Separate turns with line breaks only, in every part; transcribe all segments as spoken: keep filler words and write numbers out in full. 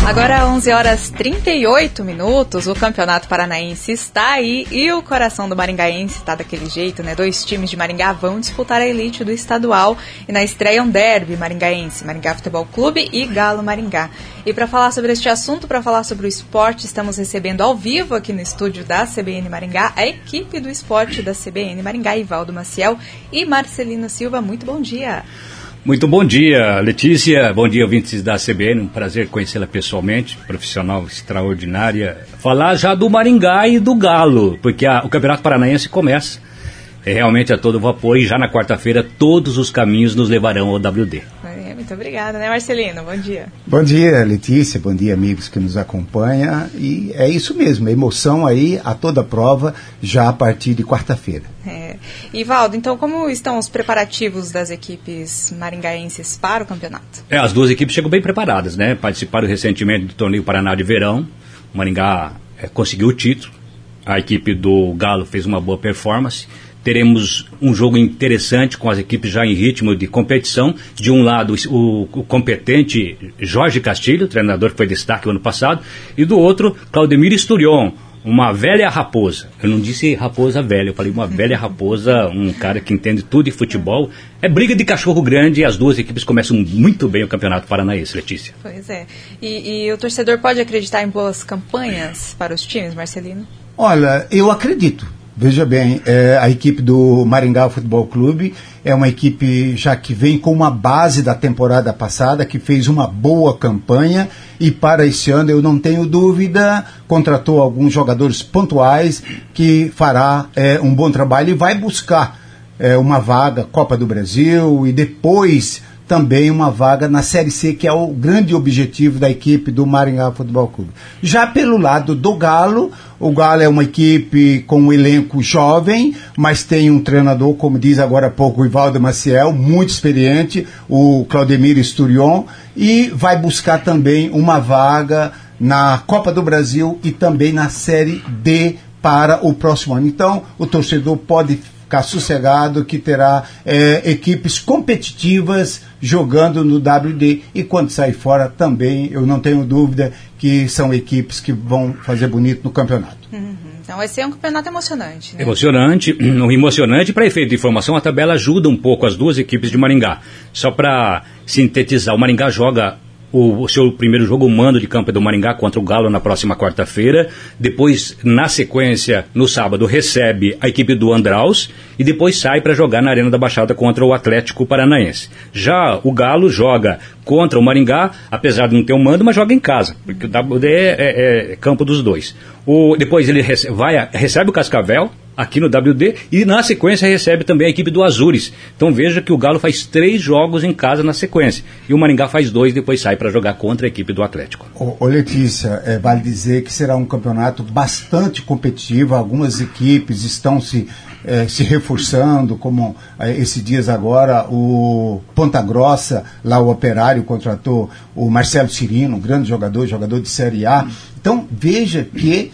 Agora onze horas e trinta e oito minutos, o Campeonato Paranaense está aí e o coração do maringaense está daquele jeito, né? Dois times de Maringá vão disputar a elite do estadual e na estreia um derby maringaense, Maringá Futebol Clube e Galo Maringá. E para falar sobre este assunto, para falar sobre o esporte, estamos recebendo ao vivo aqui no estúdio da C B N Maringá a equipe do esporte da C B N Maringá, Ivaldo Maciel e Marcelino Silva. Muito bom dia.
Muito bom dia, Letícia. Bom dia, ouvintes da C B N. Um prazer conhecê-la pessoalmente, profissional extraordinária. Falar já do Maringá e do Galo, porque a, o Campeonato Paranaense começa é, realmente a todo vapor e já na quarta-feira todos os caminhos nos levarão ao W D.
É, muito obrigada, né, Marcelino? Bom dia.
Bom dia, Letícia. Bom dia, amigos que nos acompanham. E é isso mesmo, emoção aí a toda prova já a partir de quarta-feira.
É. Ivaldo, então como estão os preparativos das equipes maringaenses para o campeonato?
É, as duas equipes chegam bem preparadas, né? Participaram recentemente do torneio Paraná de Verão. O Maringá é, conseguiu o título. A equipe do Galo fez uma boa performance. Teremos um jogo interessante com as equipes já em ritmo de competição. De um lado, o, o competente Jorge Castilho, treinador que foi destaque no ano passado, e do outro, Claudemir Sturion, uma velha raposa. Eu não disse raposa velha, eu falei uma velha raposa, um cara que entende tudo de futebol. É briga de cachorro grande e as duas equipes começam muito bem o Campeonato Paranaense, Letícia.
Pois é. E, e o torcedor pode acreditar em boas campanhas para os times, Marcelino?
Olha, eu acredito. Veja bem, é, a equipe do Maringá Futebol Clube é uma equipe já que vem com uma base da temporada passada, que fez uma boa campanha e para esse ano eu não tenho dúvida, contratou alguns jogadores pontuais que fará é, um bom trabalho e vai buscar é, uma vaga Copa do Brasil e depois também uma vaga na Série C, que é o grande objetivo da equipe do Maringá Futebol Clube. Já pelo lado do Galo, o Galo é uma equipe com um elenco jovem, mas tem um treinador, como diz agora há pouco o Ivaldo Maciel, muito experiente, o Claudemir Sturion, e vai buscar também uma vaga na Copa do Brasil e também na Série D para o próximo ano. Então, o torcedor pode ficar sossegado que terá é, equipes competitivas jogando no W D e quando sair fora também, eu não tenho dúvida que são equipes que vão fazer bonito no campeonato.
Uhum. Então vai ser um campeonato emocionante, né?
Emocionante, emocionante. Para efeito de informação, a tabela ajuda um pouco as duas equipes de Maringá. Só para sintetizar, o Maringá joga o, o seu primeiro jogo, o mando de campo é do Maringá contra o Galo na próxima quarta-feira. Depois, na sequência, no sábado, recebe a equipe do Andraus e depois sai para jogar na Arena da Baixada contra o Atlético Paranaense. Já o Galo joga contra o Maringá, apesar de não ter um mando, mas joga em casa, porque o W D é, é, é campo dos dois. O, depois ele recebe, vai, recebe o Cascavel aqui no W D e na sequência recebe também a equipe do Azures. Então veja que o Galo faz três jogos em casa na sequência e o Maringá faz dois e depois sai para jogar contra a equipe do Atlético.
Ô, ô Letícia, é, vale dizer que será um campeonato bastante competitivo. Algumas equipes estão se, é, se reforçando, como é, esses dias agora o Ponta Grossa, lá o Operário contratou o Marcelo Cirino, um grande jogador, jogador de Série A. Então veja que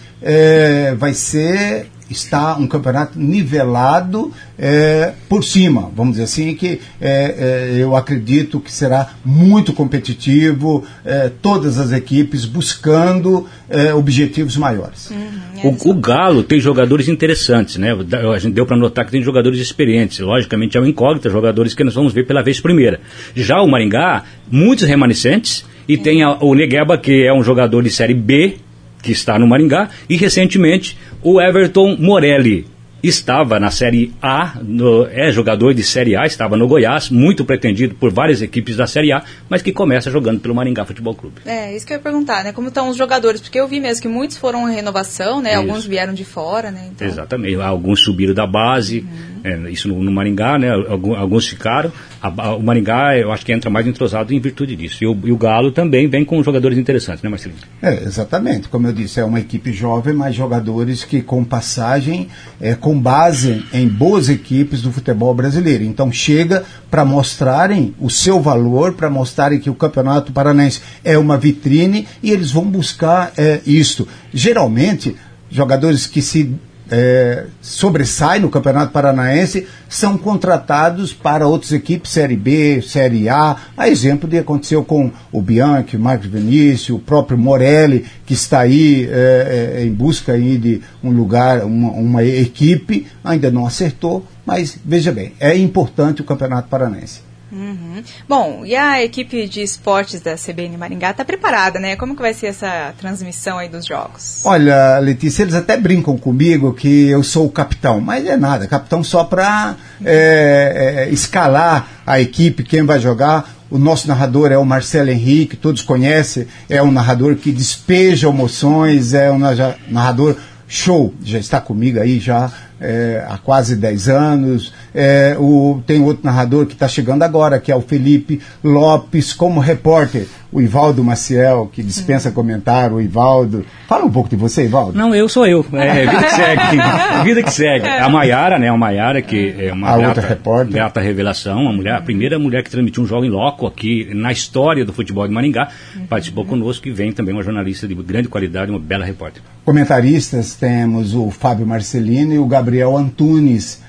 é, vai ser está um campeonato nivelado é, por cima, vamos dizer assim, que é, é, eu acredito que será muito competitivo, é, todas as equipes buscando é, objetivos maiores.
Uhum, o, o Galo tem jogadores interessantes, né? A gente deu para notar que tem jogadores experientes, logicamente é um incógnito, jogadores que nós vamos ver pela vez primeira. Já o Maringá, muitos remanescentes, e uhum. tem a, o Negueba, que é um jogador de Série B, que está no Maringá, e recentemente o Everton Morelli estava na Série A, no, é jogador de Série A, estava no Goiás, muito pretendido por várias equipes da Série A, mas que começa jogando pelo Maringá Futebol Clube.
É, isso que eu ia perguntar, né? Como estão os jogadores? Porque eu vi mesmo que muitos foram em renovação, né? Isso. Alguns vieram de fora, né? Então...
Exatamente, alguns subiram da base, uhum. é, isso no, no Maringá, né? Alguns ficaram. A, a, o Maringá, eu acho que entra mais entrosado em virtude disso. E o, e o Galo também vem com jogadores interessantes, né, Marcelino?
É, exatamente. Como eu disse, é uma equipe jovem, mas jogadores que com passagem, é, com base em boas equipes do futebol brasileiro. Então chega para mostrarem o seu valor, para mostrarem que o Campeonato Paranaense é uma vitrine e eles vão buscar é, isto. Geralmente, jogadores que se é, sobressaem no Campeonato Paranaense são contratados para outras equipes, Série B, Série A, a exemplo de aconteceu com o Bianchi, o Marcos Vinícius, o próprio Morelli, que está aí é, é, em busca aí de um lugar, uma, uma equipe, ainda não acertou, mas veja bem, é importante o Campeonato Paranaense.
Uhum. Bom, e a equipe de esportes da C B N Maringá está preparada, né? Como que vai ser essa transmissão aí dos jogos?
Olha, Letícia, eles até brincam comigo que eu sou o capitão, mas é nada, capitão só para é, é, escalar a equipe, quem vai jogar. O nosso narrador é o Marcelo Henrique, todos conhecem, é um narrador que despeja emoções, é um narrador show, já está comigo aí já é, há quase dez anos. É, o, tem outro narrador que está chegando agora, que é o Felipe Lopes, como repórter, o Ivaldo Maciel, que dispensa hum. comentário, o Ivaldo. Fala um pouco de você, Ivaldo.
Não, eu sou eu, é vida que segue, vida que segue. A Maiara, né, a Maiara, que é uma
a
grata,
outra repórter.
grata revelação, a, mulher, a primeira mulher que transmitiu um jogo em loco aqui na história do futebol de Maringá, uhum. participou conosco e vem também uma jornalista de grande qualidade, uma bela repórter.
Comentaristas temos o Fábio Marcelino e o Gabriel Antunes,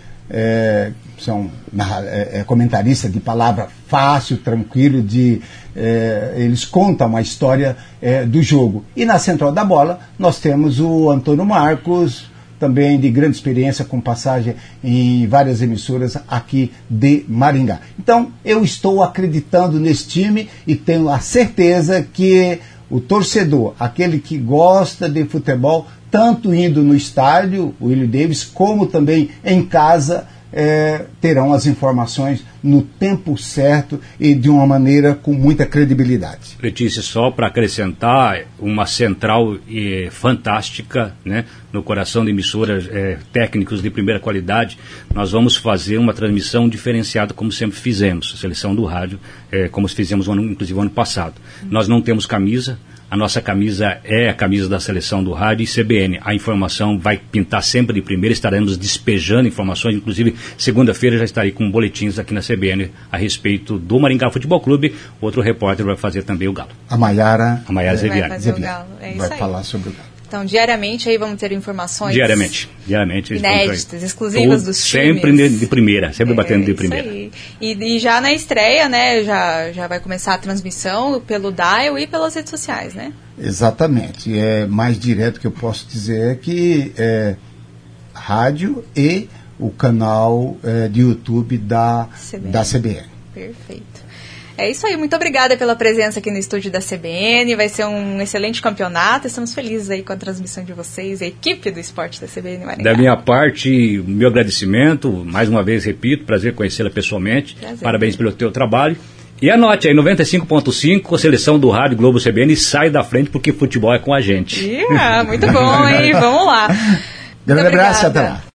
é, são é, é, comentaristas de palavra fácil, tranquilo, de, é, eles contam a história é, do jogo. E na Central da Bola nós temos o Antônio Marcos, também de grande experiência, com passagem em várias emissoras aqui de Maringá. Então eu estou acreditando nesse time e tenho a certeza que o torcedor, aquele que gosta de futebol, tanto indo no estádio, o Willie Davis, como também em casa, é, terão as informações no tempo certo e de uma maneira com muita credibilidade.
Letícia, só para acrescentar, uma central eh, fantástica, né, no coração de emissoras eh, técnicos de primeira qualidade. Nós vamos fazer uma transmissão diferenciada, como sempre fizemos, a seleção do rádio, eh, como fizemos ano, inclusive o ano passado. Uhum. Nós não temos camisa. A nossa camisa é a camisa da seleção do rádio e C B N. A informação vai pintar sempre de primeira, estaremos despejando informações, inclusive segunda-feira já estarei com boletins aqui na C B N a respeito do Maringá Futebol Clube. Outro repórter vai fazer também o Galo.
A Maiara,
a Maiara
vai fazer o Galo. É isso
vai
aí.
falar sobre o Galo.
Então, diariamente aí vamos ter informações
diariamente, diariamente
inéditas, exclusivas dos times.
Sempre de, de primeira, sempre é, batendo de primeira.
Aí. E, e já na estreia, né, já, já vai começar a transmissão pelo Dial e pelas redes sociais, né?
Exatamente. É mais direto que eu posso dizer é que é rádio e o canal é, de YouTube da C B N. Da C B N.
Perfeito. É isso aí, muito obrigada pela presença aqui no estúdio da C B N, vai ser um excelente campeonato, estamos felizes aí com a transmissão de vocês, a equipe do esporte da C B N Maringá.
Da minha parte, meu agradecimento, mais uma vez repito, prazer conhecê-la pessoalmente, prazer. Parabéns pelo teu trabalho. E anote aí, noventa e cinco ponto cinco, a seleção do Rádio Globo C B N sai da frente porque futebol é com a gente.
Yeah, muito bom, hein? Vamos lá.
Grande abraço, até lá.